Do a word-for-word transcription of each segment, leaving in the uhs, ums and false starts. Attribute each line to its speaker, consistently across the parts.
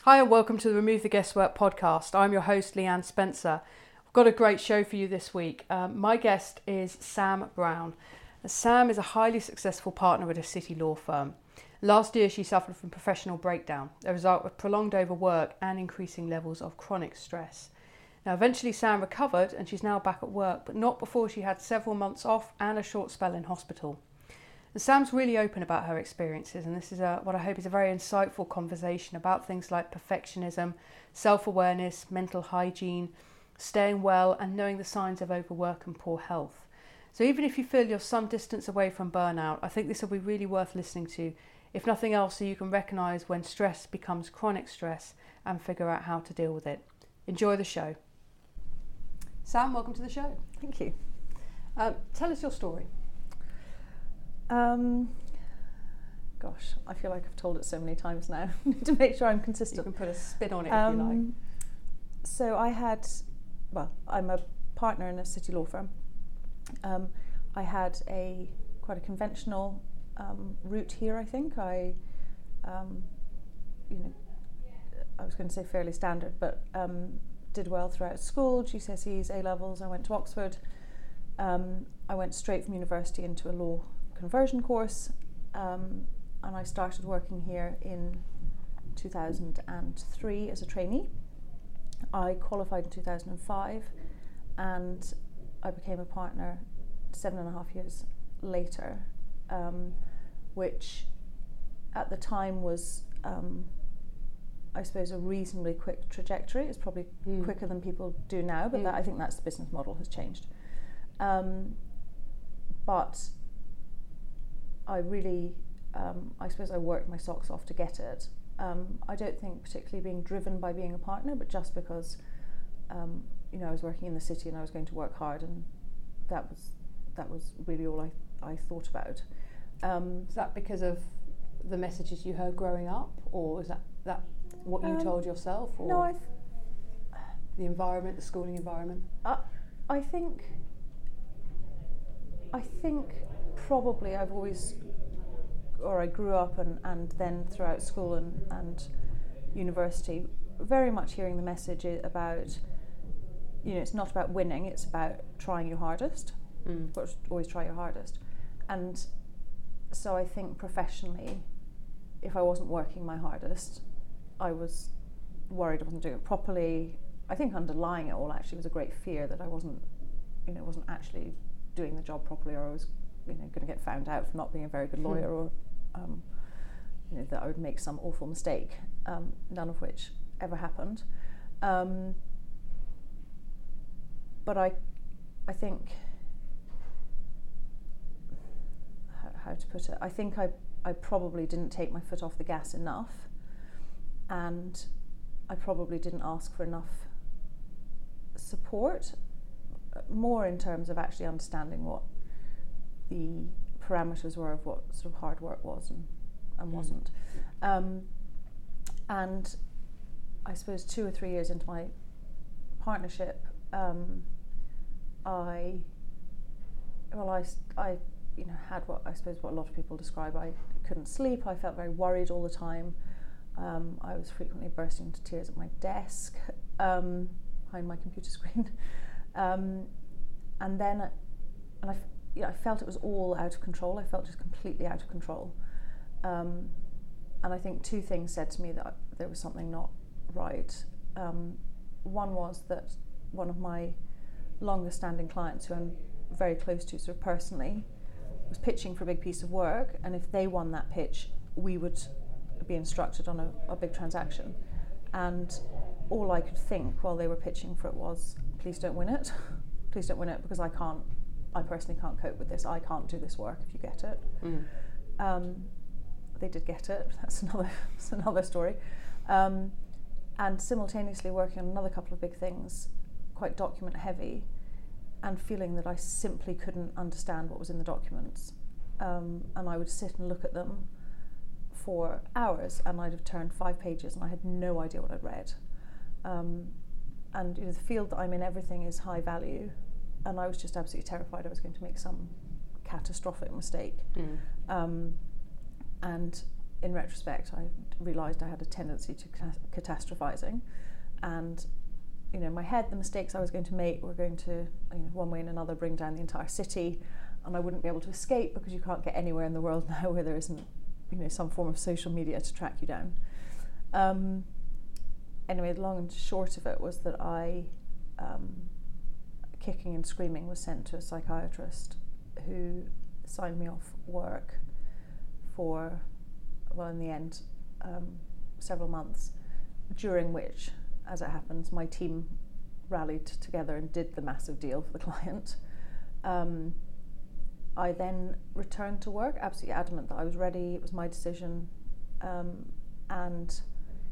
Speaker 1: Hi and welcome to the Remove the Guesswork podcast. I'm your host, Leanne Spencer. I've got a great show for you this week. Um, my guest is Sam Brown. Sam is a highly successful partner at a city law firm. Last year she suffered from professional breakdown, a result of prolonged overwork and increasing levels of chronic stress. Now eventually Sam recovered and she's now back at work, but not before she had several months off and a short spell in hospital. And Sam's really open about her experiences, and this is a, what I hope is a very insightful conversation about things like perfectionism, self-awareness, mental hygiene, staying well and knowing the signs of overwork and poor health. So even if you feel you're some distance away from burnout, I think this will be really worth listening to, if nothing else, so you can recognise when stress becomes chronic stress and figure out how to deal with it. Enjoy the show. Sam, welcome to the show.
Speaker 2: Thank you.
Speaker 1: Um, tell us your story.
Speaker 2: Um, gosh, I feel like I've told it so many times now to make sure I'm consistent.
Speaker 1: You can put a spin on it
Speaker 2: um,
Speaker 1: if you like.
Speaker 2: So I had, well, I'm a partner in a city law firm. Um, I had a quite a conventional um, route here, I think. I, um, you know, I was going to say fairly standard, but um, did well throughout school, G C S Es, A-levels. I went to Oxford. Um, I went straight from university into a law conversion course, um, and I started working here in two thousand three as a trainee. I qualified in two thousand five and I became a partner seven and a half years later, um, which at the time was, um, I suppose, a reasonably quick trajectory. It's probably mm. quicker than people do now, but mm. that, I think that's the business model has changed. Um, but I really, um, I suppose I worked my socks off to get it. Um, I don't think particularly being driven by being a partner, but just because, um, you know, I was working in the city and I was going to work hard, and that was that was really all I, I thought about. Um,
Speaker 1: is that because of the messages you heard growing up, or is that, that what you um, told yourself, or
Speaker 2: no, I've,
Speaker 1: the environment, the schooling environment?
Speaker 2: Uh, I think. I think probably I've always, or I grew up and, and then throughout school and, and university, very much hearing the message about, you know, it's not about winning, it's about trying your hardest. Mm. But always try your hardest. And so I think professionally, if I wasn't working my hardest, I was worried I wasn't doing it properly. I think underlying it all actually was a great fear that I wasn't, you know, wasn't actually doing the job properly, or I was, you know, going to get found out for not being a very good lawyer, or um, you know, that I would make some awful mistake, um, none of which ever happened. Um, but I, I think, how, how to put it? I think I, I probably didn't take my foot off the gas enough, and I probably didn't ask for enough support. More in terms of actually understanding what the parameters were of what sort of hard work was and, and mm. wasn't. Um, and I suppose two or three years into my partnership, um, I, well, I, I, you know, had what I suppose what a lot of people describe. I couldn't sleep. I felt very worried all the time. Um, I was frequently bursting into tears at my desk, um, behind my computer screen. Um, and then, and I, you know, I felt it was all out of control. I felt just completely out of control. Um, and I think two things said to me that there was something not right. Um, one was that one of my longest standing clients, who I'm very close to sort of personally, was pitching for a big piece of work, and if they won that pitch, we would be instructed on a, a big transaction. And all I could think while they were pitching for it was, please don't win it. Please don't win it, because I can't, I personally can't cope with this. I can't do this work if you get it. Mm. Um, they did get it. That's another, that's another story. Um, and simultaneously working on another couple of big things, quite document heavy, and feeling that I simply couldn't understand what was in the documents. Um, and I would sit and look at them for hours, and I'd have turned five pages and I had no idea what I'd read. Um, and you know, the field that I'm in, everything is high value, and I was just absolutely terrified I was going to make some catastrophic mistake. Mm. Um, and in retrospect, I realised I had a tendency to catastrophizing, and you know, in my head, the mistakes I was going to make were going to, you know, one way and another, bring down the entire city, and I wouldn't be able to escape because you can't get anywhere in the world now where there isn't, you know, some form of social media to track you down. Um, anyway, the long and short of it was that I, um, kicking and screaming, was sent to a psychiatrist who signed me off work for, well, in the end, um, several months, during which, as it happens, my team rallied together and did the massive deal for the client. Um, I then returned to work, absolutely adamant that I was ready, it was my decision, um, and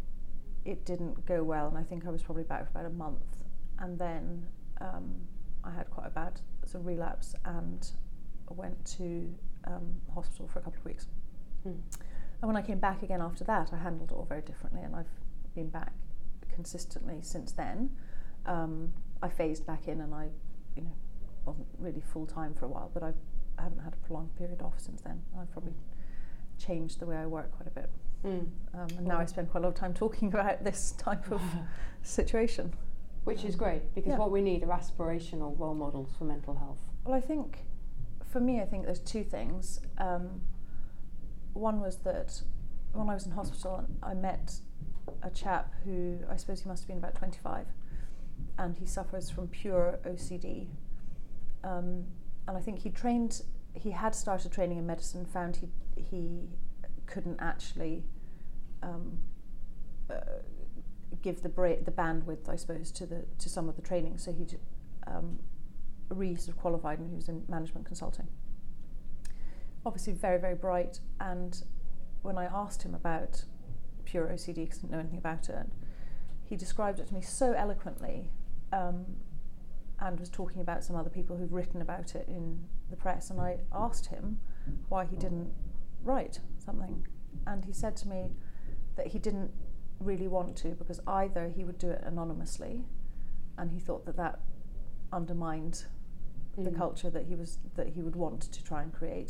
Speaker 2: it didn't go well, and I think I was probably back for about a month, and then um, I had quite a bad sort of relapse and went to um, hospital for a couple of weeks. Hmm. And when I came back again after that, I handled it all very differently, and I've been back consistently since then. Um, I phased back in, and I, you know, wasn't really full time for a while, but I've, I haven't had a prolonged period off since then. I've probably changed the way I work quite a bit. Mm. Um, and now I spend quite a lot of time talking about this type of situation.
Speaker 1: Which is great, because
Speaker 2: yeah.
Speaker 1: what we need are aspirational role models for mental health.
Speaker 2: Well, I think, for me, I think there's two things. Um, one was that when I was in hospital, I met a chap who, I suppose he must have been about twenty-five, and he suffers from pure O C D. Um, and I think he trained, he had started training in medicine, found he he couldn't actually um, uh, give the bra- the bandwidth, I suppose, to the to some of the training. So he um, re sort of qualified, and he was in management consulting. Obviously, very very bright. And when I asked him about pure O C D, because I didn't know anything about it, he described it to me so eloquently, um, and was talking about some other people who've written about it in the press. And I asked him why he didn't write something, and he said to me that he didn't really want to, because either he would do it anonymously, and he thought that that undermined mm. the culture that he was that he would want to try and create,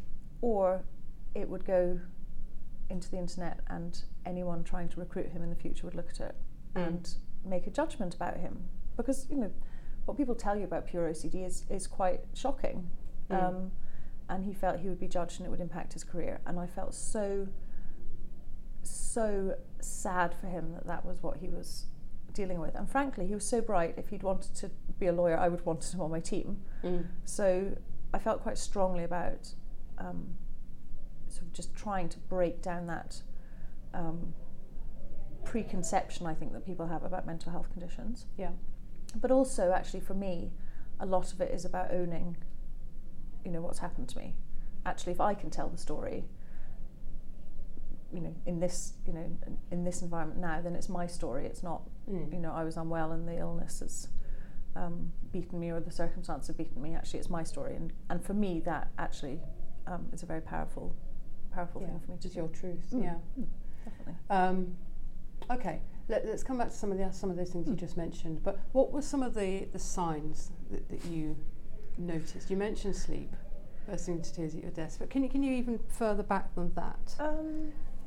Speaker 2: or it would go into the internet, and anyone trying to recruit him in the future would look at it mm. and make a judgment about him, because you know what people tell you about pure O C D is is quite shocking. Mm. Um, and he felt he would be judged and it would impact his career. And I felt so, so sad for him that that was what he was dealing with. And frankly, he was so bright. If he'd wanted to be a lawyer, I would want him on my team. Mm. So I felt quite strongly about um, sort of just trying to break down that um, preconception, I think, that people have about mental health conditions.
Speaker 1: Yeah.
Speaker 2: But also, actually, for me, a lot of it is about owning, you know, what's happened to me. Actually, if I can tell the story, you know, in this, you know, in this environment now, then it's my story. It's not, mm. you know, I was unwell and the illness has um, beaten me, or the circumstance have beaten me. Actually, it's my story, and and for me, that actually um, is a very powerful, powerful
Speaker 1: yeah,
Speaker 2: thing for me to
Speaker 1: it's
Speaker 2: do.
Speaker 1: your truth.
Speaker 2: Mm.
Speaker 1: Yeah,
Speaker 2: mm, definitely.
Speaker 1: Um, okay. Let, let's come back to some of the some of those things mm. you just mentioned. But what were some of the, the signs that, that you noticed? You mentioned sleep, bursting into tears at your desk. But can you can you even further back than that?
Speaker 2: Um,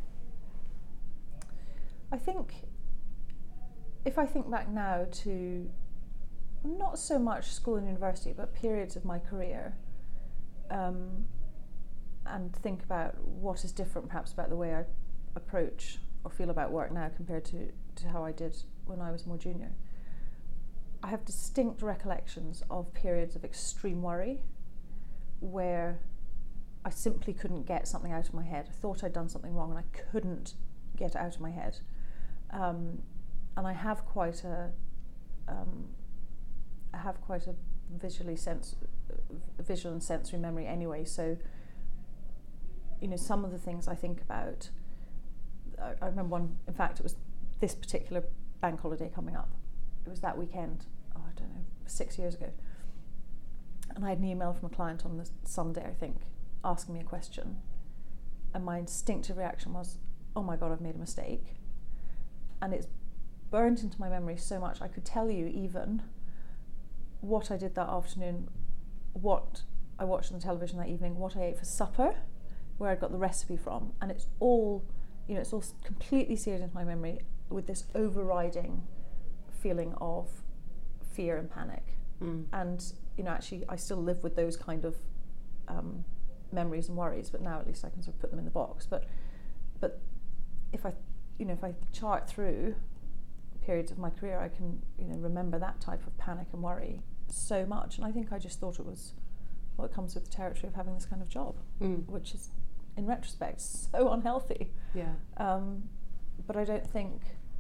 Speaker 2: I think if I think back now to not so much school and university, but periods of my career, um, and think about what is different perhaps about the way I approach or feel about work now compared to, to how I did when I was more junior. I have distinct recollections of periods of extreme worry where I simply couldn't get something out of my head. I thought I'd done something wrong and I couldn't get it out of my head. Um, and I have quite a, um, I have quite a visually sens- visual and sensory memory anyway. So, you know, some of the things I think about, I, I remember one, in fact, it was this particular bank holiday coming up. It was that weekend, oh, I don't know, six years ago. And I had an email from a client on the Sunday, I think, asking me a question. And my instinctive reaction was, oh my God, I've made a mistake. And it's burnt into my memory so much, I could tell you even what I did that afternoon, what I watched on the television that evening, what I ate for supper, where I got the recipe from, and it's all, you know, it's all completely seared into my memory with this overriding feeling of fear and panic.
Speaker 1: Mm.
Speaker 2: And, you know, actually I still live with those kind of um, memories and worries, but now at least I can sort of put them in the box. But but if I, you know, if I chart through periods of my career, I can, you know, remember that type of panic and worry so much. And I think I just thought it was what comes with the territory of having this kind of job,
Speaker 1: mm.
Speaker 2: which is, in retrospect, so unhealthy.
Speaker 1: Yeah.
Speaker 2: Um, but I don't think,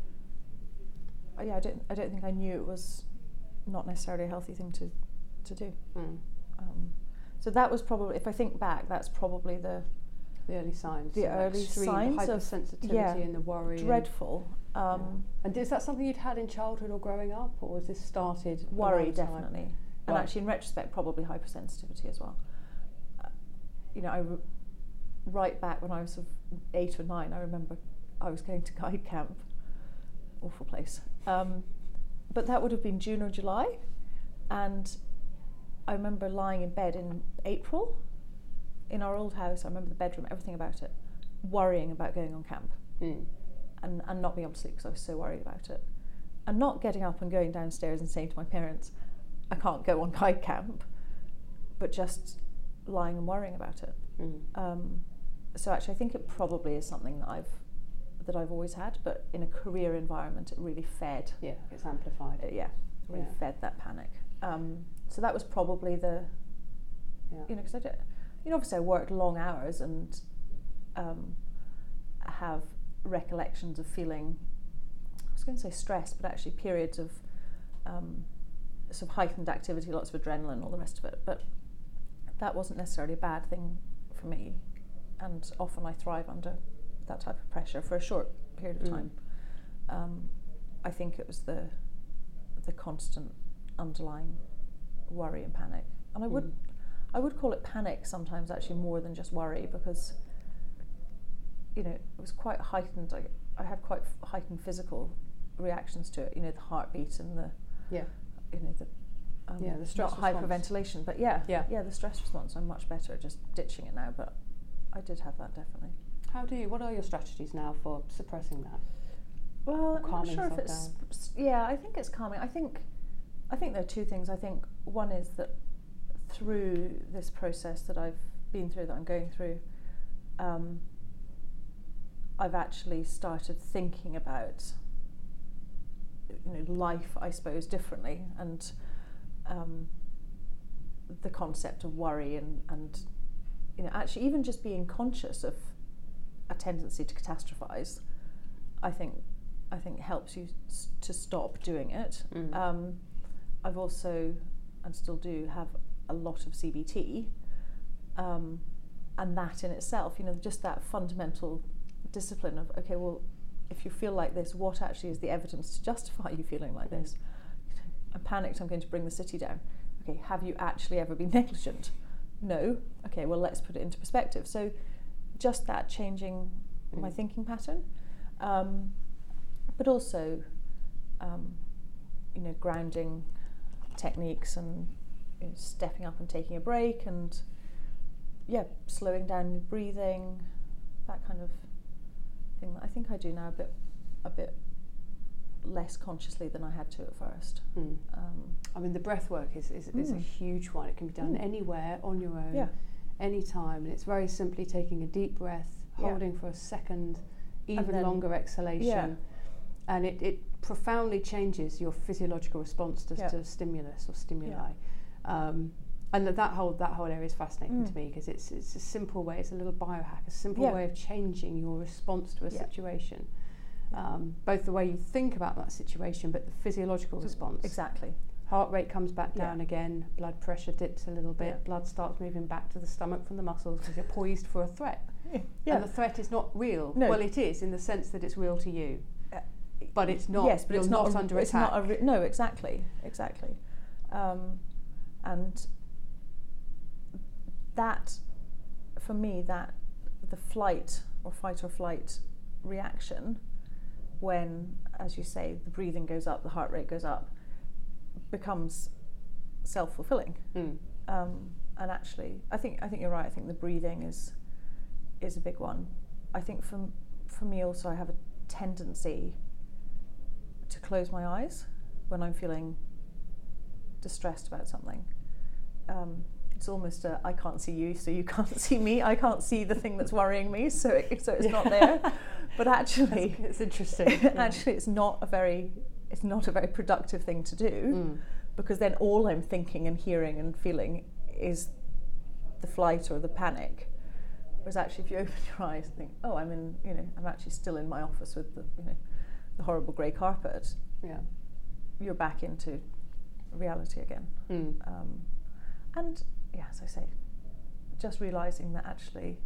Speaker 2: yeah, I don't, I don't think I knew it was not necessarily a healthy thing to, to do.
Speaker 1: Mm.
Speaker 2: Um, so that was probably, if I think back, that's probably the
Speaker 1: the early signs.
Speaker 2: The
Speaker 1: so
Speaker 2: early
Speaker 1: extreme
Speaker 2: signs of
Speaker 1: hypersensitivity
Speaker 2: yeah,
Speaker 1: and the worry.
Speaker 2: Dreadful.
Speaker 1: And,
Speaker 2: Um,
Speaker 1: yeah. and is that something you'd had in childhood or growing up, or was this started?
Speaker 2: Worry,
Speaker 1: around time?
Speaker 2: definitely. And
Speaker 1: Right.
Speaker 2: actually, in retrospect, probably hypersensitivity as well. Uh, you know, I re- right back when I was sort of eight or nine, I remember I was going to guide camp. Awful place. Um, but that would have been June or July. And I remember lying in bed in April in our old house. I remember the bedroom, everything about it, worrying about going on camp.
Speaker 1: Mm.
Speaker 2: And, and not being able to sleep because I was so worried about it. And not getting up and going downstairs and saying to my parents, I can't go on guide camp, but just lying and worrying about it.
Speaker 1: Mm.
Speaker 2: Um, so actually I think it probably is something that I've that I've always had, but in a career environment it really fed.
Speaker 1: Yeah, it's amplified.
Speaker 2: Uh, yeah, really
Speaker 1: Yeah.
Speaker 2: fed that panic. Um, so that was probably the,
Speaker 1: Yeah.
Speaker 2: you know, because I did, you know, obviously I worked long hours and um, have recollections of feeling, I was going to say stress, but actually periods of um, sort of heightened activity, lots of adrenaline, all the rest of it. But that wasn't necessarily a bad thing for me, and often I thrive under that type of pressure for a short period of
Speaker 1: Mm.
Speaker 2: time. Um, I think it was the the constant underlying worry and panic, and I would
Speaker 1: Mm.
Speaker 2: I would call it panic sometimes, actually, more than just worry, because, you know, it was quite heightened. I, I had quite f- heightened physical reactions to it. You know, the heartbeat and the,
Speaker 1: Yeah.
Speaker 2: you know, the um,
Speaker 1: Yeah, the stress
Speaker 2: not
Speaker 1: response.
Speaker 2: hyperventilation, but yeah,
Speaker 1: Yeah.
Speaker 2: yeah, the stress response. I'm much better at just ditching it now, but I did have that definitely.
Speaker 1: How do you? What are your strategies now for suppressing that?
Speaker 2: Well,
Speaker 1: Or
Speaker 2: I'm not
Speaker 1: calming
Speaker 2: sure if
Speaker 1: yourself
Speaker 2: it's yeah. I think it's calming. I think I think there are two things. I think one is that through this process that I've been through, that I'm going through, um, I've actually started thinking about, you know, life, I suppose, differently, and um, the concept of worry and and you know, actually even just being conscious of a tendency to catastrophize, I think I think helps you s- to stop doing it.
Speaker 1: Mm.
Speaker 2: Um, I've also, and still do, have a lot of C B T, um, and that in itself, you know, just that fundamental discipline of, okay, well, if you feel like this, what actually is the evidence to justify you feeling like
Speaker 1: Mm.
Speaker 2: this? I'm panicked, I'm going to bring the city down. Okay, have you actually ever been negligent? No. Okay, well, let's put it into perspective. So just that changing
Speaker 1: Mm.
Speaker 2: my thinking pattern, um, but also, um, you know, grounding techniques and, you know, stepping up and taking a break, and yeah, slowing down your breathing, that kind of thing that I think I do now a bit, a bit less consciously than I had to at first.
Speaker 1: Mm.
Speaker 2: Um,
Speaker 1: I mean, the breath work is, is, is a
Speaker 2: Mm.
Speaker 1: huge one. It can be done
Speaker 2: Mm.
Speaker 1: anywhere, on your own,
Speaker 2: yeah,
Speaker 1: anytime, and it's very simply taking a deep breath,
Speaker 2: Yeah.
Speaker 1: holding for a second, even
Speaker 2: then-
Speaker 1: longer exhalation,
Speaker 2: yeah.
Speaker 1: and it, it profoundly changes your physiological response to,
Speaker 2: Yeah.
Speaker 1: to stimulus or stimuli. Um, and that whole that whole area is fascinating
Speaker 2: Mm.
Speaker 1: to me, because it's it's a simple way, it's a little biohack, a simple
Speaker 2: Yeah.
Speaker 1: way of changing your response to a
Speaker 2: Yeah.
Speaker 1: situation.
Speaker 2: Yeah.
Speaker 1: Um, both the way you think about that situation, but the physiological response.
Speaker 2: Exactly.
Speaker 1: Heart rate comes back
Speaker 2: Yeah.
Speaker 1: down again, blood pressure dips a little bit,
Speaker 2: Yeah.
Speaker 1: blood starts moving back to the stomach from the muscles because you're poised for a threat. And the threat is not real.
Speaker 2: No.
Speaker 1: Well, it is in the sense that it's real to you,
Speaker 2: Uh,
Speaker 1: but it's not.
Speaker 2: Yes, but
Speaker 1: you're
Speaker 2: it's
Speaker 1: not,
Speaker 2: not, a,
Speaker 1: under
Speaker 2: it's
Speaker 1: attack.
Speaker 2: not a re- no, exactly, exactly, um, and that, for me, that the flight or fight or flight reaction, when, as you say, the breathing goes up, the heart rate goes up, becomes self-fulfilling.
Speaker 1: Mm.
Speaker 2: Um, and actually, I think I think you're right. I think the breathing is is a big one. I think for for me also, I have a tendency to close my eyes when I'm feeling distressed about something. Um, it's almost a, I can't see you, so you can't see me. I can't see the thing that's worrying me, so it, so it's
Speaker 1: yeah.
Speaker 2: not there. But actually,
Speaker 1: That's, it's interesting.
Speaker 2: actually, it's not a very it's not a very productive thing to do,
Speaker 1: mm.
Speaker 2: because then all I'm thinking and hearing and feeling is the flight or the panic. Whereas actually, if you open your eyes and think, oh, I'm in, you know, I'm actually still in my office with the, you know, the horrible grey carpet.
Speaker 1: Yeah,
Speaker 2: you're back into reality again.
Speaker 1: mm.
Speaker 2: Um, and yeah, as I say, just realising that actually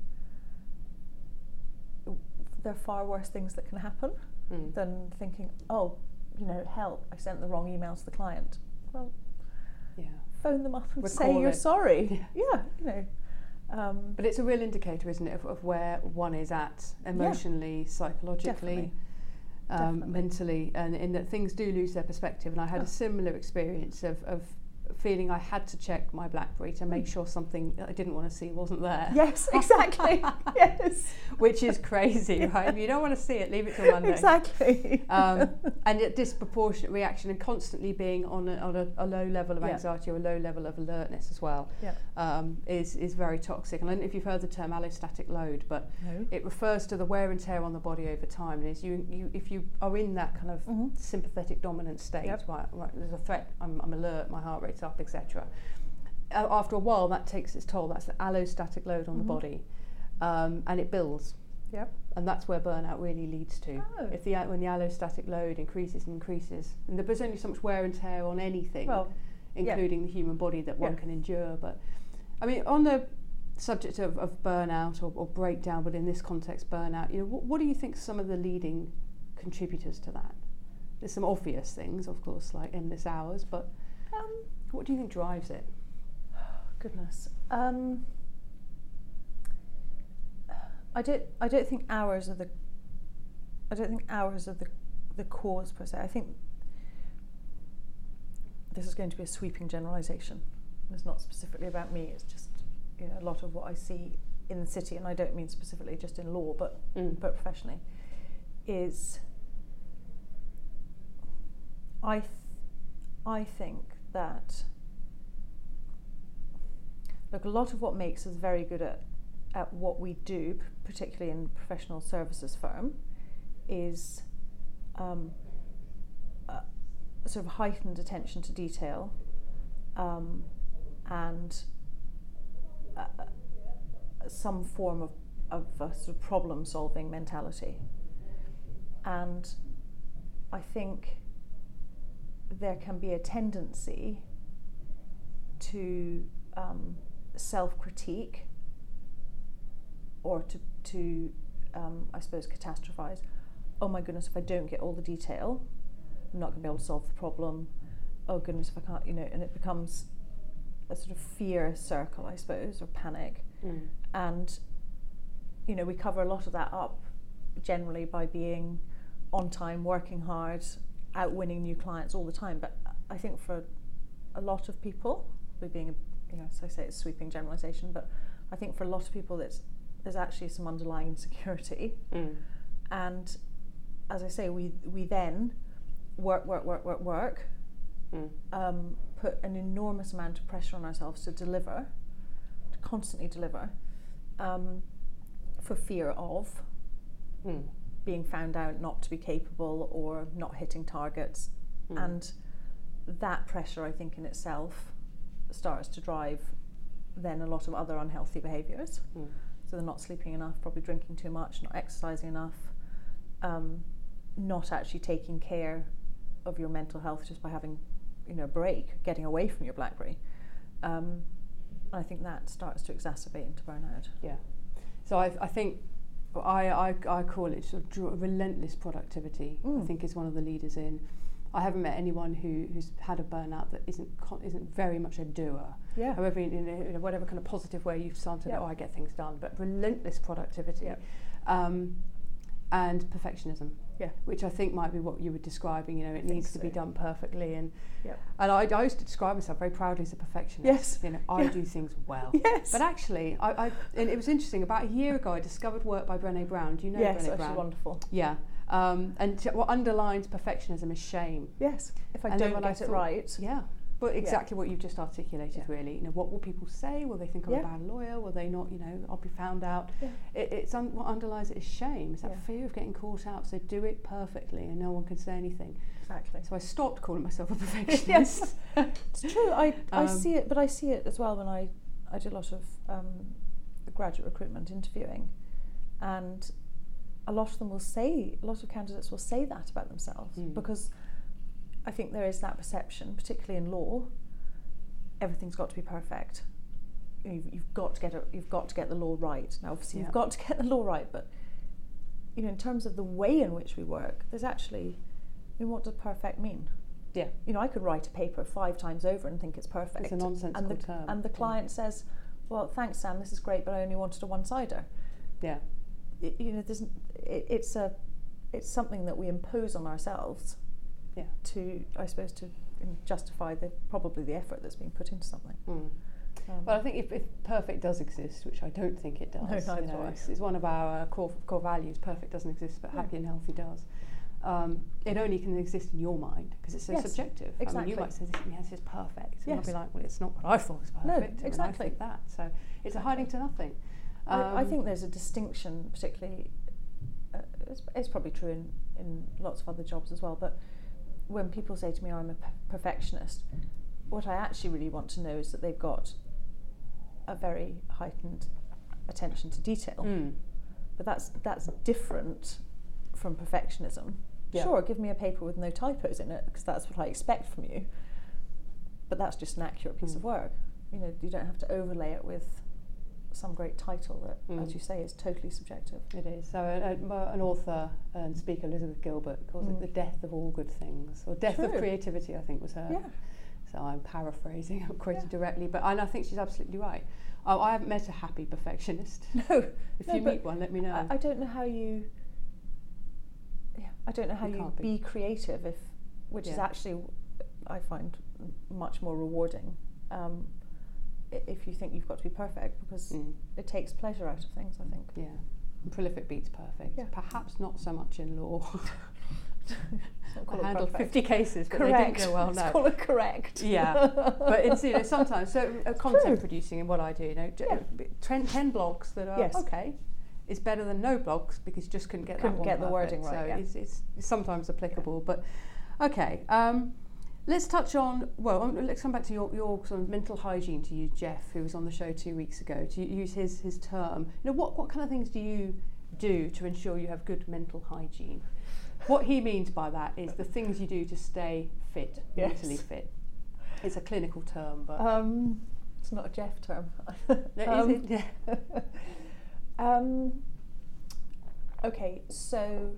Speaker 2: there are far worse things that can happen
Speaker 1: Mm.
Speaker 2: than thinking, oh, you know, help, I sent the wrong email to the client. Well,
Speaker 1: yeah,
Speaker 2: phone them up and
Speaker 1: Recall
Speaker 2: say you're
Speaker 1: it.
Speaker 2: sorry.
Speaker 1: Yeah.
Speaker 2: Yeah, you know. Um,
Speaker 1: but it's a real indicator, isn't it, of, of where one is at emotionally,
Speaker 2: yeah,
Speaker 1: psychologically, um,
Speaker 2: Definitely.
Speaker 1: mentally, and in that things do lose their perspective. And I had
Speaker 2: Oh.
Speaker 1: a similar experience of, of feeling I had to check my BlackBerry to make sure something that I didn't want to see wasn't there.
Speaker 2: Yes, exactly. Yes.
Speaker 1: Which is crazy, right? If you don't want to see it, leave it till Monday.
Speaker 2: Exactly.
Speaker 1: Um, and a disproportionate reaction, and constantly being on a, on a, a low level of
Speaker 2: Yeah.
Speaker 1: anxiety or a low level of alertness as well,
Speaker 2: Yeah.
Speaker 1: um, is is very toxic. And I don't know if you've heard the term allostatic load, but
Speaker 2: No.
Speaker 1: it refers to the wear and tear on the body over time. And is you, you if you are in that kind of
Speaker 2: Mhm.
Speaker 1: sympathetic dominant state,
Speaker 2: Yep.
Speaker 1: right, right, there's a threat, I'm, I'm alert, my heart rate's up, et cetera. Uh, after a while, that takes its toll. That's the allostatic load on
Speaker 2: Mhm.
Speaker 1: the body, um, and it builds.
Speaker 2: Yep.
Speaker 1: And that's where burnout really leads to.
Speaker 2: Oh.
Speaker 1: If the when the allostatic load increases and increases, and there's only so much wear and tear on anything,
Speaker 2: Well,
Speaker 1: including the human body, that one
Speaker 2: Yeah.
Speaker 1: can endure. But I mean, on the subject of, of burnout or, or breakdown, but in this context, burnout, you know, what, what do you think are some of the leading contributors to that? There's some obvious things, of course, like endless hours, but
Speaker 2: um,
Speaker 1: what do you think drives it?
Speaker 2: goodness. Um, I don't. I don't think hours are the. I don't think hours are the, the cause per se. I think this is going to be a sweeping generalisation. It's not specifically about me. It's just, you know, a lot of what I see in the city, and I don't mean specifically just in law, but
Speaker 1: Mm.
Speaker 2: but professionally, is. I. Th- I think that. Look, a lot of what makes us very good at at what we do, p- particularly in professional services firm, is um, a sort of heightened attention to detail, um, and uh, some form of, of a sort of problem-solving mentality. And I think there can be a tendency to um, self-critique, or to, to um, I suppose, catastrophize. Oh my goodness, if I don't get all the detail, I'm not going to be able to solve the problem. Oh goodness, if I can't, you know, and it becomes a sort of fear circle, I suppose, or panic.
Speaker 1: Mm.
Speaker 2: And, you know, we cover a lot of that up generally by being on time, working hard, out winning new clients all the time. But I think for a lot of people, we being, you know, as I say, it's sweeping generalisation, but I think for a lot of people that's there's actually some underlying insecurity.
Speaker 1: Mm.
Speaker 2: And as I say, we we then work, work, work, work, work,
Speaker 1: Mm.
Speaker 2: um, put an enormous amount of pressure on ourselves to deliver, to constantly deliver, um, for fear of
Speaker 1: Mm.
Speaker 2: being found out not to be capable or not hitting targets.
Speaker 1: Mm.
Speaker 2: And that pressure, I think, in itself starts to drive then a lot of other unhealthy behaviours.
Speaker 1: Mm.
Speaker 2: So they're not sleeping enough, probably drinking too much, not exercising enough, um, not actually taking care of your mental health just by having, you know, a break, getting away from your BlackBerry. Um, I think that starts to exacerbate into burnout.
Speaker 1: Yeah. So I, I think I, I, I call it sort of dr- relentless productivity.
Speaker 2: Mm.
Speaker 1: I think is one of the leaders in. I haven't met anyone who, who's had a burnout that isn't con- isn't very much a doer.
Speaker 2: Yeah.
Speaker 1: However, in, in, a, in whatever kind of positive way you've started,
Speaker 2: Yep.
Speaker 1: oh, I get things done, but relentless productivity,
Speaker 2: Yep.
Speaker 1: um, and perfectionism.
Speaker 2: Yeah.
Speaker 1: which I think might be what you were describing. You know, it
Speaker 2: I
Speaker 1: needs
Speaker 2: think
Speaker 1: to be
Speaker 2: so.
Speaker 1: done perfectly, and
Speaker 2: Yep.
Speaker 1: and I, I used to describe myself very proudly as a perfectionist.
Speaker 2: Yes.
Speaker 1: You know, I
Speaker 2: Yeah.
Speaker 1: do things well.
Speaker 2: Yes.
Speaker 1: But actually, I, I and it was interesting. About a year ago, I discovered work by Brené Brown. Do you know
Speaker 2: yes,
Speaker 1: Brené
Speaker 2: actually
Speaker 1: Brown?
Speaker 2: wonderful.
Speaker 1: Yeah. Um, and t- what underlines perfectionism is shame.
Speaker 2: Yes. If I
Speaker 1: And then
Speaker 2: don't
Speaker 1: when
Speaker 2: get
Speaker 1: I
Speaker 2: it
Speaker 1: thought-
Speaker 2: right.
Speaker 1: Yeah. But exactly what you've just articulated,
Speaker 2: Yeah.
Speaker 1: really. You know, what will people say? Will they think I'm
Speaker 2: Yeah.
Speaker 1: a bad lawyer? Will they not? You know, I'll be found out.
Speaker 2: Yeah.
Speaker 1: It, it's un- what underlies it is shame. It's that
Speaker 2: Yeah.
Speaker 1: fear of getting caught out. So do it perfectly, and no one can say anything.
Speaker 2: Exactly.
Speaker 1: So I stopped calling myself a perfectionist.
Speaker 2: It's true. I, I
Speaker 1: Um,
Speaker 2: see it, but I see it as well when I, I do a lot of um, graduate recruitment interviewing, and a lot of them will say, a lot of candidates will say that about themselves
Speaker 1: Mm.
Speaker 2: because I think there is that perception, particularly in law, everything's got to be perfect. You've, you've got to get a, you've got to get the law right. Now, obviously,
Speaker 1: Yeah.
Speaker 2: you've got to get the law right, but you know, in terms of the way in which we work, there's actually, I mean, what does perfect mean?
Speaker 1: Yeah.
Speaker 2: You know, I could write a paper five times over and think it's perfect.
Speaker 1: It's a nonsensical
Speaker 2: and the,
Speaker 1: term.
Speaker 2: And the client
Speaker 1: yeah.
Speaker 2: says, "Well, thanks, Sam. This is great, but I only wanted a one-sider."
Speaker 1: Yeah.
Speaker 2: It, you know, there's, it, it's a, it's something that we impose on ourselves.
Speaker 1: Yeah.
Speaker 2: To, I suppose, to justify the probably the effort that's being put into something.
Speaker 1: Mm.
Speaker 2: Um,
Speaker 1: Well, I think if, if perfect does exist, which I don't think it does,
Speaker 2: No, neither
Speaker 1: you know,
Speaker 2: do I.
Speaker 1: it's, it's one of our uh, core core values. Perfect doesn't exist, but
Speaker 2: Yeah.
Speaker 1: happy and healthy does. Um, it only can exist in your mind because it's so
Speaker 2: Yes,
Speaker 1: subjective. I mean,
Speaker 2: exactly.
Speaker 1: you might say, this, yes, it's perfect. And I'll
Speaker 2: Yes.
Speaker 1: be like, well, it's not what I thought was perfect.
Speaker 2: No,
Speaker 1: I mean,
Speaker 2: exactly.
Speaker 1: I think that. So it's a hiding to nothing. Um,
Speaker 2: I, I think there's a distinction, particularly, uh, it's, it's probably true in, in lots of other jobs as well, but when people say to me, I'm a p- perfectionist, what I actually really want to know is that they've got a very heightened attention to detail.
Speaker 1: Mm.
Speaker 2: But that's that's different from perfectionism.
Speaker 1: Yeah.
Speaker 2: Sure, give me a paper with no typos in it, because that's what I expect from you. But that's just an accurate piece
Speaker 1: Mm.
Speaker 2: of work. You know, you don't have to overlay it with some great title that,
Speaker 1: Mm.
Speaker 2: as you say, is totally subjective.
Speaker 1: It is. So a, a, an author and speaker, Elizabeth Gilbert, calls
Speaker 2: Mm.
Speaker 1: it the death of all good things, or death of
Speaker 2: True.
Speaker 1: creativity, I think was her.
Speaker 2: Yeah.
Speaker 1: So I'm paraphrasing, I'm quoted
Speaker 2: Yeah.
Speaker 1: directly, but and I think she's absolutely right. Oh, I haven't met a happy perfectionist.
Speaker 2: No.
Speaker 1: If
Speaker 2: no,
Speaker 1: you
Speaker 2: but
Speaker 1: meet one, let me know.
Speaker 2: I, I don't know how you. Yeah, I don't know how
Speaker 1: You
Speaker 2: you,
Speaker 1: can't
Speaker 2: be.
Speaker 1: be.
Speaker 2: creative, if which is
Speaker 1: Yeah.
Speaker 2: actually, I find m- much more rewarding. Um, i- if you think you've got to be perfect, because
Speaker 1: Mm,
Speaker 2: it takes pleasure out of things, I think.
Speaker 1: yeah. And prolific beats perfect.
Speaker 2: Yeah.
Speaker 1: Perhaps not so much in law.
Speaker 2: Don't call
Speaker 1: I
Speaker 2: it
Speaker 1: handled
Speaker 2: perfect.
Speaker 1: fifty cases, but
Speaker 2: Correct.
Speaker 1: they didn't go well.
Speaker 2: Let's
Speaker 1: No.
Speaker 2: call it correct.
Speaker 1: Yeah, but it's, you know, sometimes, so uh, content
Speaker 2: True.
Speaker 1: producing and what I do, you know, j-
Speaker 2: Yeah.
Speaker 1: ten, ten blogs that are
Speaker 2: Yes.
Speaker 1: okay is better than no blogs because you just couldn't get
Speaker 2: Couldn't
Speaker 1: that one
Speaker 2: get the
Speaker 1: perfect.
Speaker 2: wording right,
Speaker 1: So
Speaker 2: yeah.
Speaker 1: it's, it's sometimes applicable, but okay. Um, let's touch on, well, um, let's come back to your, your sort of mental hygiene, to use Jeff, who was on the show two weeks ago, to use his, his term. You know, what, what kind of things do you do to ensure you have good mental hygiene? What he means by that is the things you do to stay fit,
Speaker 2: Yes.
Speaker 1: mentally fit. It's a clinical term, but
Speaker 2: Um, it's not a Jeff term.
Speaker 1: no,
Speaker 2: Um,
Speaker 1: is it? Yeah.
Speaker 2: um, okay, so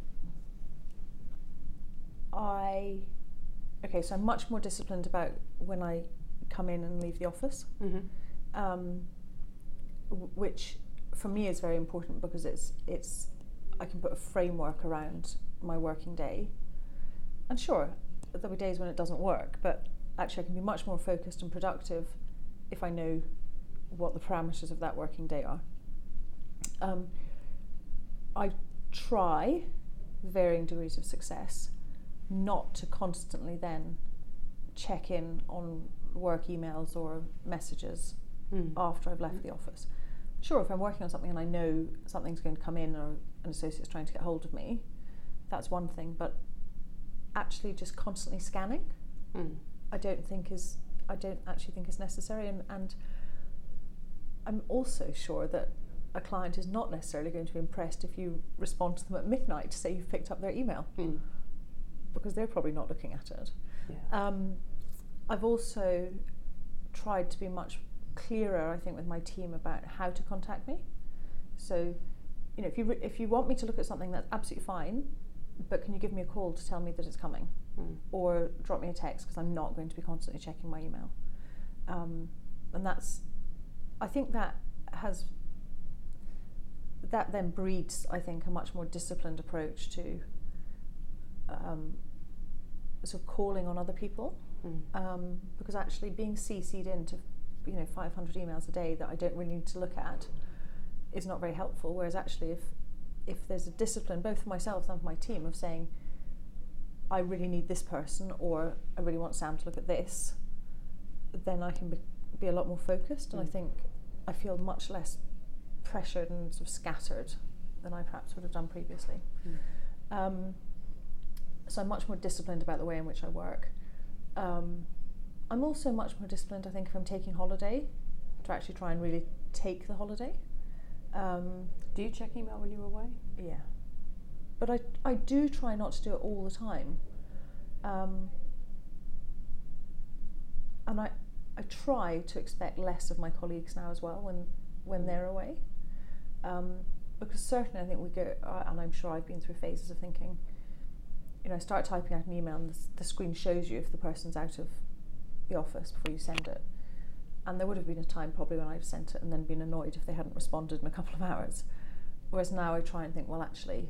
Speaker 2: I okay, so I'm much more disciplined about when I come in and leave the office,
Speaker 1: Mm-hmm.
Speaker 2: um, w- which for me is very important because it's it's I can put a framework around my working day. And sure, there'll be days when it doesn't work, but actually I can be much more focused and productive if I know what the parameters of that working day are. Um, I try, with varying degrees of success, not to constantly then check in on work emails or messages
Speaker 1: Mm.
Speaker 2: after I've left the office. Sure, if I'm working on something and I know something's going to come in or an associate's trying to get hold of me, that's one thing, but actually just constantly scanning,
Speaker 1: Mm.
Speaker 2: I don't think is I don't actually think is necessary, and, and I'm also sure that a client is not necessarily going to be impressed if you respond to them at midnight to say you've picked up their email,
Speaker 1: Mm.
Speaker 2: because they're probably not looking at it.
Speaker 1: Yeah.
Speaker 2: Um, I've also tried to be much clearer, I think, with my team about how to contact me. So, you know, if you re- if you want me to look at something, that's absolutely fine, but can you give me a call to tell me that it's coming,
Speaker 1: Mm.
Speaker 2: or drop me a text, because I'm not going to be constantly checking my email. Um, and that's, I think that has, that then breeds, I think, a much more disciplined approach to um, sort of calling on other people,
Speaker 1: mm.
Speaker 2: um, because actually being C C'd into, you know, five hundred emails a day that I don't really need to look at is not very helpful. Whereas actually, if if there's a discipline, both for myself and for my team, of saying, I really need this person, or I really want Sam to look at this, then I can be, be a lot more focused, mm. and I think I feel much less pressured and sort of scattered than I perhaps would have done previously. Mm. Um, so I'm much more disciplined about the way in which I work. Um, I'm also much more disciplined, I think, if I'm taking holiday, to actually try and really take the holiday. Um,
Speaker 1: do you check email when you're away?
Speaker 2: Yeah. But I, I do try not to do it all the time. Um, and I, I try to expect less of my colleagues now as well when, when they're away. Um, because certainly I think we go, uh, and I'm sure I've been through phases of thinking, you know, start typing out an email and the, the screen shows you if the person's out of the office before you send it. And there would have been a time probably when I'd sent it and then been annoyed if they hadn't responded in a couple of hours. Whereas now I try and think, well, actually,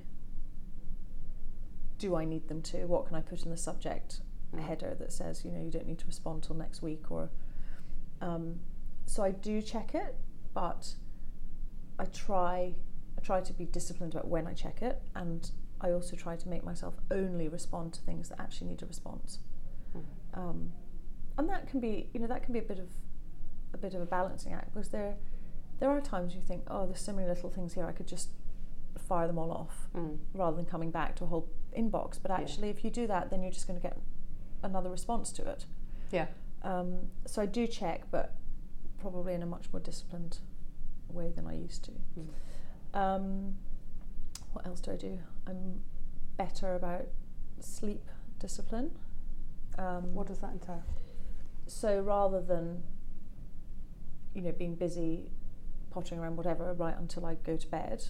Speaker 2: do I need them to? What can I put in the subject mm. header that says, you know, you don't need to respond till next week? Or um, so I do check it, but I try I try to be disciplined about when I check it, and I also try to make myself only respond to things that actually need a response. Mm. Um, and that can be, you know, that can be a bit of a bit of a balancing act, because there there are times you think, oh, there's so many little things here, I could just fire them all off mm. rather than coming back to a whole inbox. But actually, yeah. if you do that, then you're just going to get another response to it.
Speaker 1: Yeah.
Speaker 2: Um, so I do check, but probably in a much more disciplined way than I used to. Mm. Um, what else do I do? I'm better about sleep discipline. Um,
Speaker 1: what does that entail?
Speaker 2: So rather than, you know, being busy, pottering around, whatever, right until I go to bed.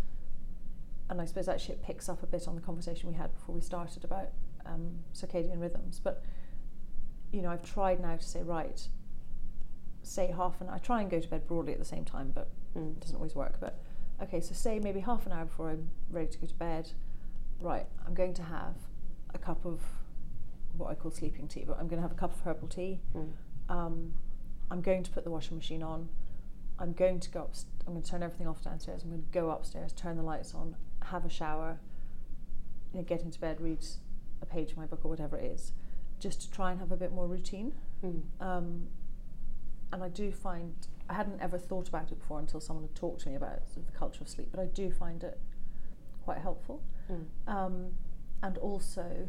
Speaker 2: And I suppose actually it picks up a bit on the conversation we had before we started about um, circadian rhythms. But, you know, I've tried now to say, right, say half an hour. I try and go to bed broadly at the same time, but mm. it doesn't always work. But, okay, so say maybe half an hour before I'm ready to go to bed, right, I'm going to have a cup of what I call sleeping tea, but I'm going to have a cup of herbal tea. Mm. Um, I'm going to put the washing machine on. I'm going to go up, I'm going to turn everything off downstairs. I'm going to go upstairs, turn the lights on, have a shower, you know, get into bed, read a page of my book or whatever it is, just to try and have a bit more routine. Mm. Um, and I do find, I hadn't ever thought about it before until someone had talked to me about sort of the culture of sleep, but I do find it quite helpful. Mm. Um, and also,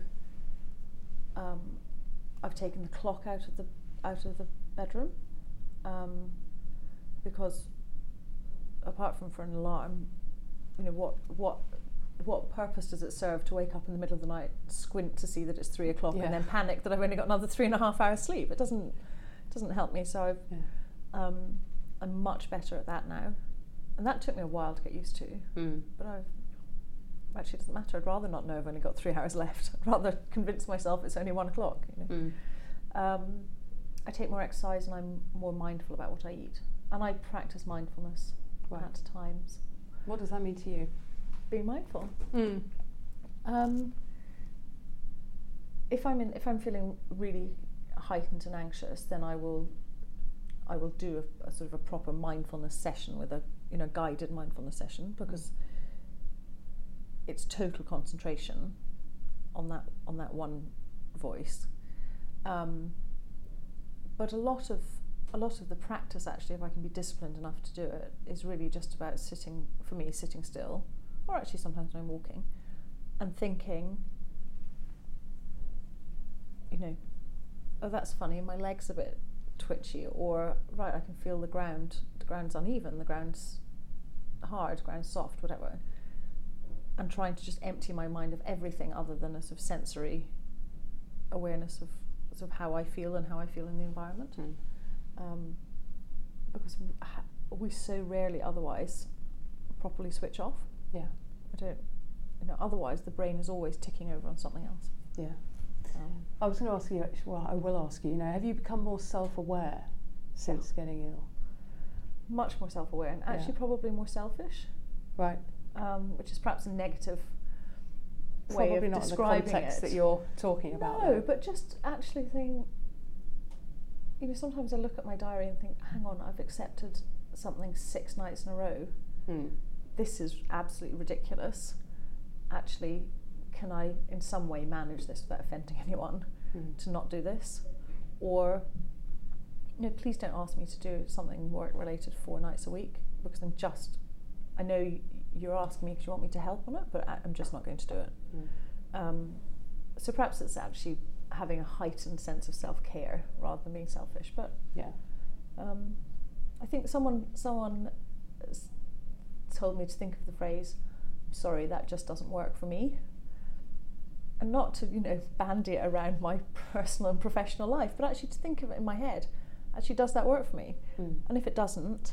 Speaker 2: um, I've taken the clock out of the out of the bedroom. Um, because apart from for an alarm, you know, what what what purpose does it serve to wake up in the middle of the night, squint to see that it's three o'clock, yeah. and then panic that I've only got another three and a half hours sleep? It doesn't doesn't help me. So I've, yeah. um, I'm much better at that now, and that took me a while to get used to. Mm. But I've actually it doesn't matter. I'd rather not know I've only got three hours left. I'd rather convince myself it's only one o'clock. You know? Mm. Um, I take more exercise and I'm more mindful about what I eat. And I practice mindfulness right. at times.
Speaker 1: What does that mean to you?
Speaker 2: Being mindful.
Speaker 1: Mm.
Speaker 2: Um, if I'm in, if I'm feeling really heightened and anxious, then I will, I will do a, a sort of a proper mindfulness session with a, you know, guided mindfulness session, because mm. it's total concentration on that on that one voice. Um, but a lot of A lot of the practice, actually, if I can be disciplined enough to do it, is really just about sitting, for me, sitting still, or actually sometimes when I'm walking, and thinking, you know, oh, that's funny, my leg's a bit twitchy, or, right, I can feel the ground, the ground's uneven, the ground's hard, the ground's soft, whatever, and trying to just empty my mind of everything other than a sort of sensory awareness of sort of how I feel and how I feel in the environment. Mm. Um, because we so rarely otherwise properly switch off.
Speaker 1: Yeah.
Speaker 2: I don't, you know, otherwise the brain is always ticking over on something else.
Speaker 1: Yeah.
Speaker 2: Um,
Speaker 1: I was going to ask you, well, I will ask you, you know, have you become more self-aware since yeah. getting ill?
Speaker 2: Much more self-aware, and actually yeah. probably more selfish.
Speaker 1: Right.
Speaker 2: Um, which is perhaps a negative way
Speaker 1: Probably
Speaker 2: of
Speaker 1: not in the
Speaker 2: describing
Speaker 1: context
Speaker 2: it.
Speaker 1: that you're talking about.
Speaker 2: No,
Speaker 1: though.
Speaker 2: but just actually think, you know, sometimes I look at my diary and think, hang on, I've accepted something six nights in a row.
Speaker 1: Hmm.
Speaker 2: This is absolutely ridiculous. Actually, can I in some way manage this without offending anyone
Speaker 1: Hmm.
Speaker 2: to not do this? Or, you know, please don't ask me to do something work related four nights a week, because I'm just, I know y- you're asking me because you want me to help on it, but I- I'm just not going to do it.
Speaker 1: Hmm.
Speaker 2: Um, so perhaps it's actually having a heightened sense of self-care rather than being selfish. But
Speaker 1: Yeah.
Speaker 2: um, I think someone someone s- told me to think of the phrase, "I'm sorry, that just doesn't work for me," and not to, you know, bandy it around my personal and professional life, but actually to think of it in my head. Actually, does that work for me?
Speaker 1: Hmm.
Speaker 2: And if it doesn't,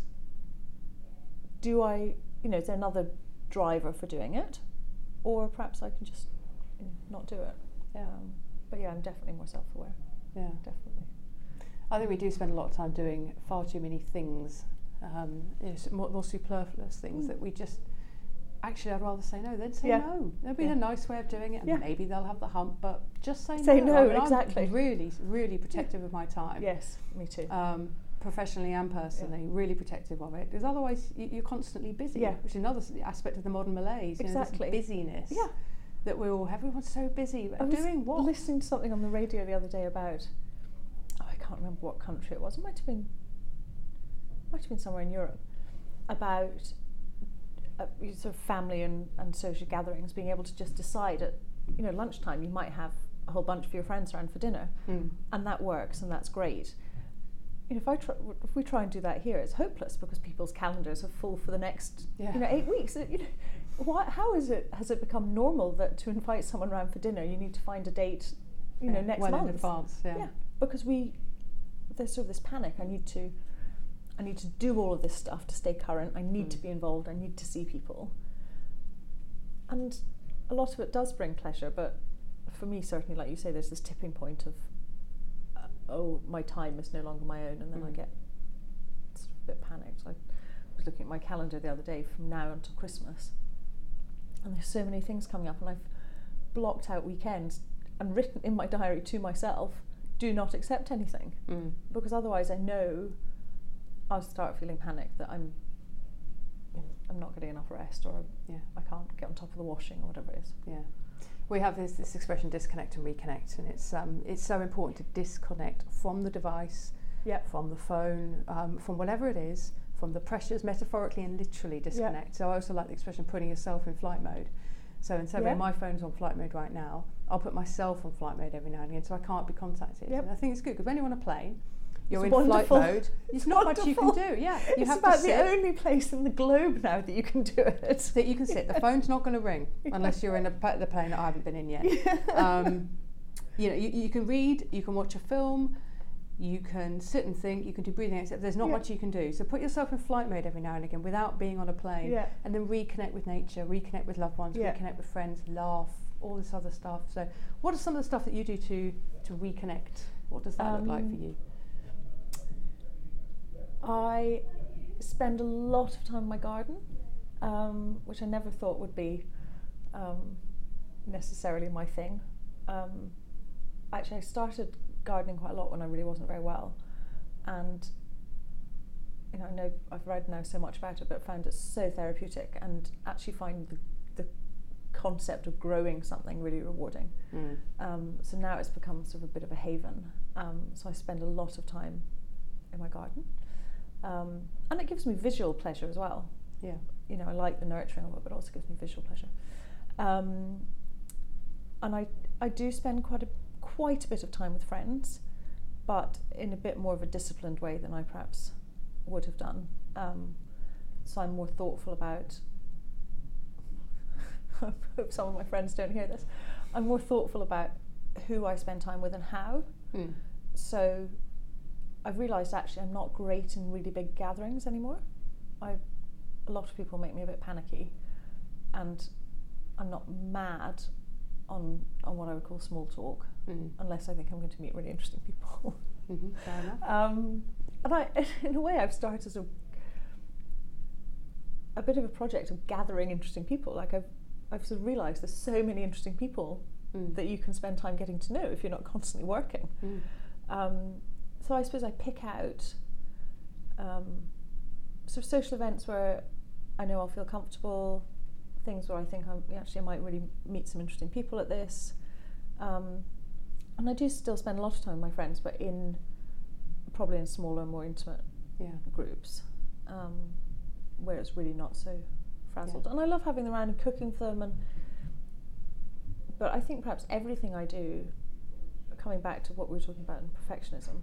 Speaker 2: do I, you know, is there another driver for doing it, or perhaps I can just, you know, not do it.
Speaker 1: Yeah.
Speaker 2: Um, but yeah, I'm definitely more self-aware.
Speaker 1: Yeah.
Speaker 2: Definitely.
Speaker 1: I think we do spend a lot of time doing far too many things, um, you know, s- more, more superfluous things
Speaker 2: Mm.
Speaker 1: that we just. Actually, I'd rather say no. Then say
Speaker 2: Yeah.
Speaker 1: no. There'll be
Speaker 2: Yeah.
Speaker 1: a nice way of doing it, and
Speaker 2: Yeah.
Speaker 1: maybe they'll have the hump. But just say,
Speaker 2: Say
Speaker 1: no.
Speaker 2: no,
Speaker 1: I mean,
Speaker 2: exactly.
Speaker 1: I'm really, really protective of my time.
Speaker 2: Yes, me too.
Speaker 1: Um, professionally and personally, really protective of it, because otherwise y- you're constantly busy,
Speaker 2: Yeah.
Speaker 1: which is another s- aspect of the modern malaise. You
Speaker 2: Exactly.
Speaker 1: know, this busyness.
Speaker 2: Yeah.
Speaker 1: That we all. Everyone's so busy.
Speaker 2: I was
Speaker 1: Doing what?
Speaker 2: listening to something on the radio the other day about, oh, I can't remember what country it was. It might have been, might have been somewhere in Europe, about uh, sort of family and, and social gatherings, being able to just decide at, you know, lunchtime you might have a whole bunch of your friends around for dinner,
Speaker 1: Mm.
Speaker 2: and that works and that's great. You know, if I try, if we try and do that here, it's hopeless because people's calendars are full for the next,
Speaker 1: Yeah.
Speaker 2: you know, eight weeks. You know, what? How is it? Has it become normal that to invite someone around for dinner, you need to find a date, you know,
Speaker 1: Yeah,
Speaker 2: next
Speaker 1: well
Speaker 2: month?
Speaker 1: in advance. Yeah.
Speaker 2: Yeah, because we there's sort of this panic. I need to, I need to do all of this stuff to stay current. I need
Speaker 1: Mm.
Speaker 2: to be involved. I need to see people. And a lot of it does bring pleasure, but for me, certainly, like you say, there's this tipping point of, uh, oh, my time is no longer my own, and then I
Speaker 1: Mm.
Speaker 2: get sort of a bit panicked. I was looking at my calendar the other day from now until Christmas, and there's so many things coming up, and I've blocked out weekends and written in my diary to myself, do not accept anything,
Speaker 1: Mm.
Speaker 2: because otherwise I know I'll start feeling panicked that I'm I'm not getting enough rest, or
Speaker 1: Yeah.
Speaker 2: I can't get on top of the washing, or whatever it is.
Speaker 1: Yeah, we have this, this expression disconnect and reconnect, and it's um, it's so important to disconnect from the device,
Speaker 2: Yep.
Speaker 1: from the phone, um, from whatever it is, from the pressures, metaphorically and literally disconnect. So I also like the expression putting yourself in flight mode. So instead of
Speaker 2: Yeah.
Speaker 1: saying my phone's on flight mode right now, I'll put myself on flight mode every now and again so I can't be contacted.
Speaker 2: Yep.
Speaker 1: And I think it's good because when you're on a plane, you're
Speaker 2: It's
Speaker 1: in
Speaker 2: wonderful.
Speaker 1: flight mode. There's not much you can
Speaker 2: wonderful.
Speaker 1: do. Yeah, you
Speaker 2: it's
Speaker 1: have
Speaker 2: about
Speaker 1: to sit.
Speaker 2: the only place in the globe now that you can do it.
Speaker 1: That you can sit. The phone's not going to ring unless you're in a part of the plane that I haven't been in yet. Um, you know, you, you can read, you can watch a film, you can sit and think, you can do breathing exercises. There's not
Speaker 2: Yeah.
Speaker 1: much you can do. So put yourself in flight mode every now and again without being on a plane,
Speaker 2: Yeah.
Speaker 1: and then reconnect with nature, reconnect with loved ones,
Speaker 2: Yeah.
Speaker 1: reconnect with friends, laugh, all this other stuff. So, what are some of the stuff that you do to to reconnect? What does that look like for
Speaker 2: Um,
Speaker 1: you?
Speaker 2: I spend a lot of time in my garden, um, which I never thought would be um, necessarily my thing. Um, actually, I started gardening quite a lot when I really wasn't very well, and you know, I know I've read now so much about it, but found it so therapeutic, and actually find the, the concept of growing something really rewarding.
Speaker 1: Mm.
Speaker 2: Um, so now it's become sort of a bit of a haven. Um, so I spend a lot of time in my garden. Um, and it gives me visual pleasure as well.
Speaker 1: Yeah.
Speaker 2: You know, I like the nurturing of it, but it also gives me visual pleasure. Um, and I I do spend quite a quite a bit of time with friends, but in a bit more of a disciplined way than I perhaps would have done. Um, so I'm more thoughtful about. I hope some of my friends don't hear this. I'm more thoughtful about who I spend time with and how.
Speaker 1: Mm.
Speaker 2: So I've realised actually I'm not great in really big gatherings anymore. I, a lot of people make me a bit panicky, and I'm not mad on on what I would call small talk,
Speaker 1: Mm.
Speaker 2: unless I think I'm going to meet really interesting people.
Speaker 1: Mm-hmm. Fair enough.
Speaker 2: um, and I, in a way, I've started as a a bit of a project of gathering interesting people. Like I've I've sort of realised there's so many interesting people mm. that you can spend time getting to know if you're not constantly working. Mm. Um, so I suppose I pick out um, sort of social events where I know I'll feel comfortable, things where I think I'm, actually I might really meet some interesting people at this. Um, and I do still spend a lot of time with my friends, but in probably in smaller, more intimate yeah. groups, um, where it's really not so frazzled. Yeah. And I love having them around and cooking for them. And but I think perhaps everything I do, coming back to what we were talking about in perfectionism,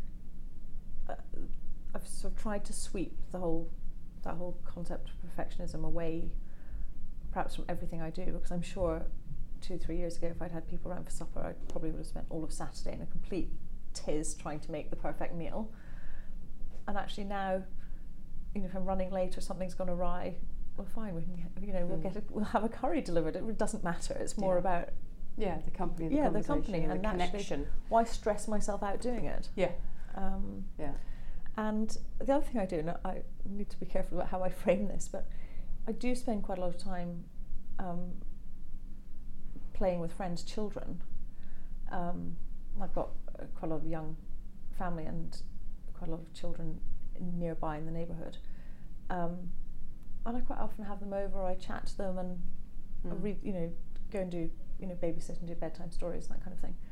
Speaker 2: uh, I've sort of tried to sweep the whole that whole concept of perfectionism away, perhaps from everything I do, because I'm sure two, three years ago, if I'd had people around for supper, I probably would have spent all of Saturday in a complete tiz trying to make the perfect meal. And actually now, you know, if I'm running late or something's gone awry, well, fine, we can, get, you know, we'll mm. get a, we'll have a curry delivered. It doesn't matter. It's more yeah. about
Speaker 1: yeah, the company, the
Speaker 2: yeah, the company, and,
Speaker 1: and the connection.
Speaker 2: Actually, why stress myself out doing it?
Speaker 1: Yeah,
Speaker 2: um,
Speaker 1: yeah.
Speaker 2: And the other thing I do, and I need to be careful about how I frame this, but I do spend quite a lot of time um, playing with friends' children. Um, I've got uh, quite a lot of young family and quite a lot of children nearby in the neighbourhood. Um, and I quite often have them over, I chat to them and mm. I read, you know, go and do, you know, babysit and do bedtime stories, that kind of thing.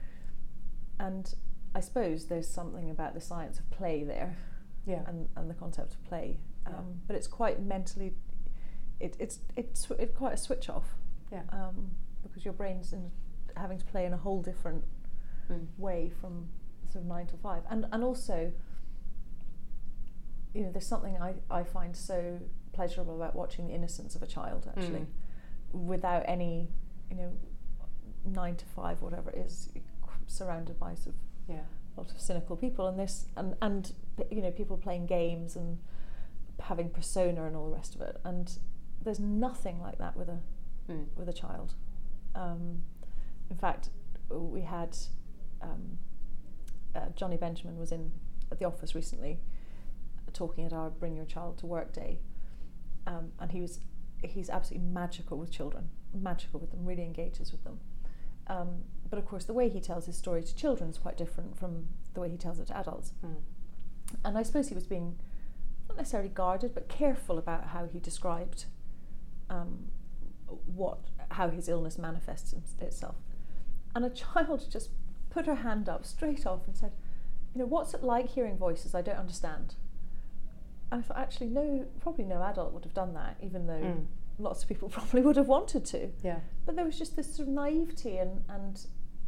Speaker 2: And I suppose there's something about the science of play there, yeah, and, and the concept of play. Um, yeah. But it's quite mentally, it, it's it's it's quite a switch off, yeah, um, because your brain's in, having to play in a whole different mm. way from sort of nine to five, and and also, you know, there's something I, I find so pleasurable about watching the innocence of a child actually, mm. without any, you know, nine to five, whatever it is, surrounded by sort of yeah. a lot of cynical people, and this and and you know, people playing games and having persona and all the rest of it, and there's nothing like that with a mm. with a child. Um, in fact, we had um, uh, Johnny Benjamin was in at the office recently, talking at our Bring Your Child to Work Day, um, and he was he's absolutely magical with children, magical with them, really engages with them. Um, but of course, the way he tells his story to children is quite different from the way he tells it to adults. Mm. And I suppose he was being not necessarily guarded, but careful about how he described um, what how his illness manifests itself. And a child just put her hand up straight off and said, "You know, what's it like hearing voices I don't understand?" And I thought, actually, no, probably no adult would have done that, even though mm. lots of people probably would have wanted to. Yeah. But there was just this sort of naivety and, and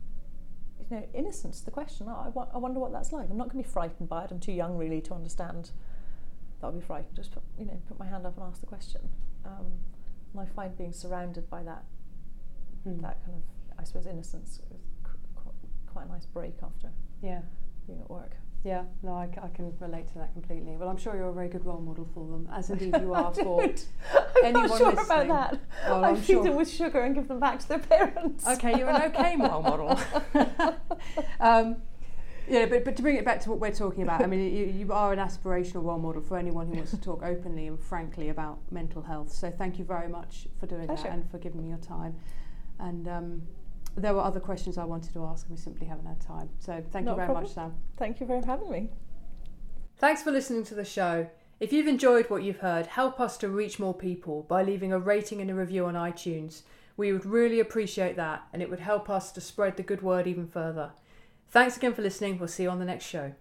Speaker 2: you know, innocence to the question. Oh, I, wa- I wonder what that's like. I'm not going to be frightened by it. I'm too young really to understand that I'll be frightened. Just put, you know, put my hand up and ask the question. Um, and I find being surrounded by that, mm. that kind of, I suppose, innocence is qu- quite a nice break after yeah. being at work.
Speaker 1: Yeah, no, I, I can relate to that completely. Well, I'm sure you're a very good role model for them, as indeed you are for
Speaker 2: I'm
Speaker 1: anyone
Speaker 2: not sure
Speaker 1: listening.
Speaker 2: about that.
Speaker 1: Well,
Speaker 2: I
Speaker 1: I'm
Speaker 2: feed
Speaker 1: sure.
Speaker 2: them with sugar and give them back to their parents.
Speaker 1: Okay, you're an okay role model. um, yeah, but, but to bring it back to what we're talking about, I mean, you, you are an aspirational role model for anyone who wants to talk openly and frankly about mental health. So thank you very much for doing
Speaker 2: Pleasure.
Speaker 1: that and for giving me your time. And um, there were other questions I wanted to ask and we simply haven't had time. So thank
Speaker 2: Not
Speaker 1: you very
Speaker 2: problem.
Speaker 1: much, Sam.
Speaker 2: Thank you for having me.
Speaker 1: Thanks for listening to the show. If you've enjoyed what you've heard, help us to reach more people by leaving a rating and a review on iTunes. We would really appreciate that, and it would help us to spread the good word even further. Thanks again for listening. We'll see you on the next show.